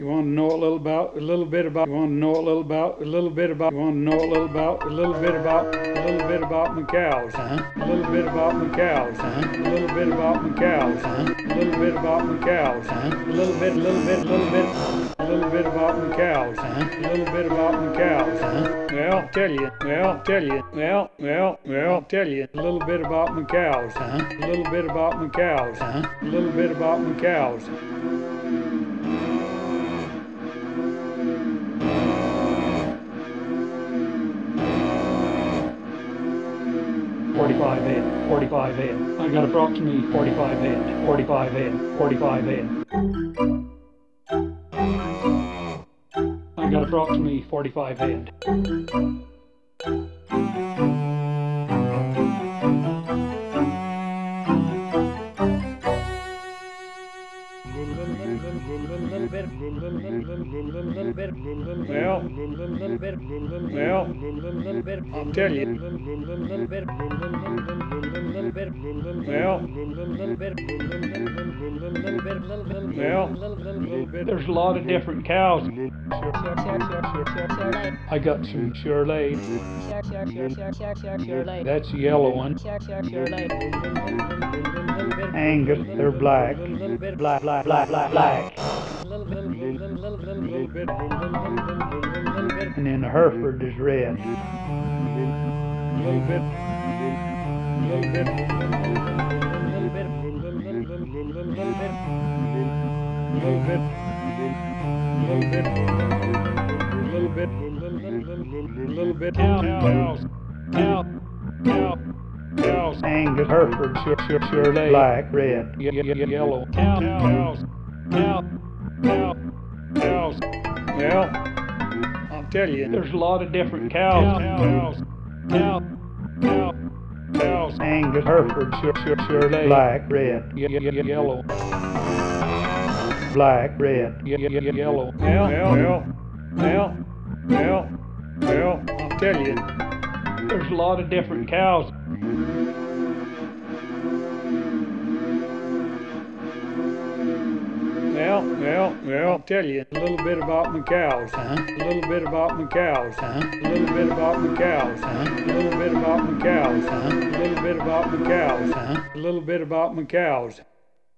You want to know a little about, a little bit about, you want to know a little about, a little bit about, you want to know a little about, a little bit about, a little bit about my cows, a little bit about my cows, a little bit about my cows, a little bit about my cows, a little bit, a little bit about my cows, a little bit about my cows, tell you, tell you, tell you, a little bit about my cows, a little bit about my cows, a little bit about my cows. 45 in, 45 in. I got approximately 45 in, 45 in, 45 in. I got approximately 45 in. I'll tell you. There's a lot of different cows. I got some Shirley. That's the yellow one. Angus, they're black. Black. And then the Hereford is red. Cows. Angus, Hereford, Shirley, black, red. yellow. Cows. Well, I'll tell you. There's a lot of different cows. Cows. Angus, Hereford, Shirley, black, red. yellow. Black, red. Yellow. Well, I'll tell you. There's a lot of different cows. I'll tell you a little bit about my cows, a little bit about my cows, a little bit about my cows, a little bit about my cows, a little bit about my cows, a little bit about my cows.